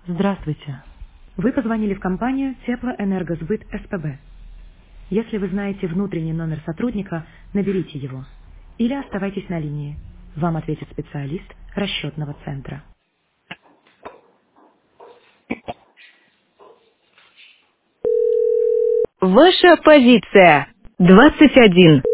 Здравствуйте. Вы позвонили в компанию Теплоэнергосбыт СПБ. Если вы знаете внутренний номер сотрудника, наберите его. Или оставайтесь на линии. Вам ответит специалист расчетного центра. Ваша позиция. 21.